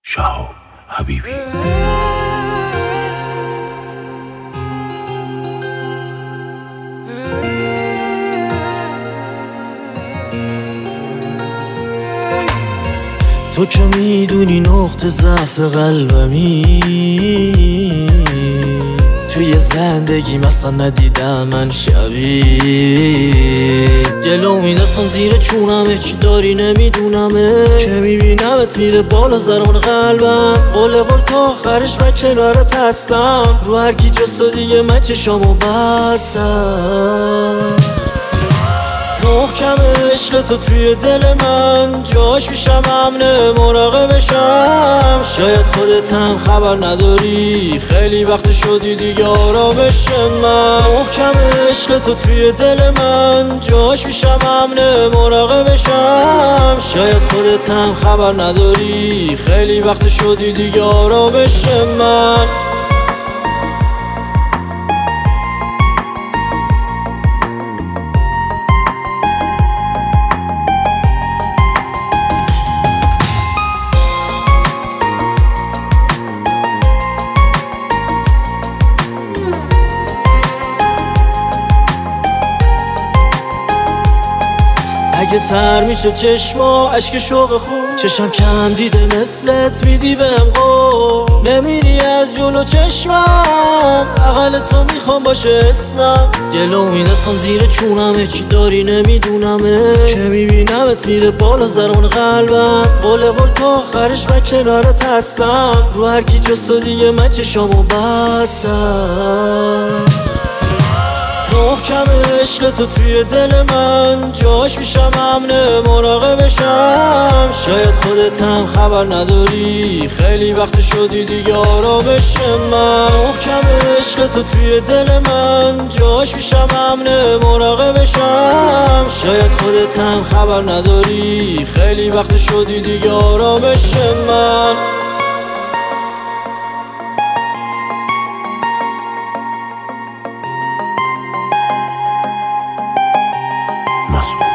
شهاب حبیبی. تو که میدونی نقطه ضعف قلبمی، توی زندگی مثلا ندیدم من شبیه. دلو میدستم زیر چونمه، چی داری نمیدونمه، که میبینمت میره بالا زران قلبم. قول تا آخرش من کنارت هستم، رو هر کی جست و دیگه من چشامو بستم. محکمه عشق تو توی دل من، جاش میشم امنه مراقبشم. شاید خودت هم خبر نداری، خیلی وقت شدی دیگه آرامش من. محکمه عشق تو توی دل من، جاش میشم امنه مراقبشم. شاید خودت هم خبر نداری، خیلی وقت شدی دیگه آرامش من. اگه تر میشه چشما عشق شوق خوب، چشم کم دیده مثلت میدی بهم قول. نمیری از جلو چشمم، بغل تو میخوام باشه اسمم. دلو میدستم زیر چونمه، چی داری نمیدونمه، که میبینمت میره بالا زران قلبم. قول تا آخرش من کنارت هستم، رو هر کی جست و دیگه من چشامو بستم. محکمه عشق تو توی دل من، جاش میشم امنه مراقبشم. شاید خودت هم خبر نداری، خیلی وقت شدی دیگه آرامش من. محکمه عشق تو توی دل من، جاش میشم امنه مراقبشم. شاید خودت هم خبر نداری، خیلی وقت شدی دیگه آرامش من. مسعود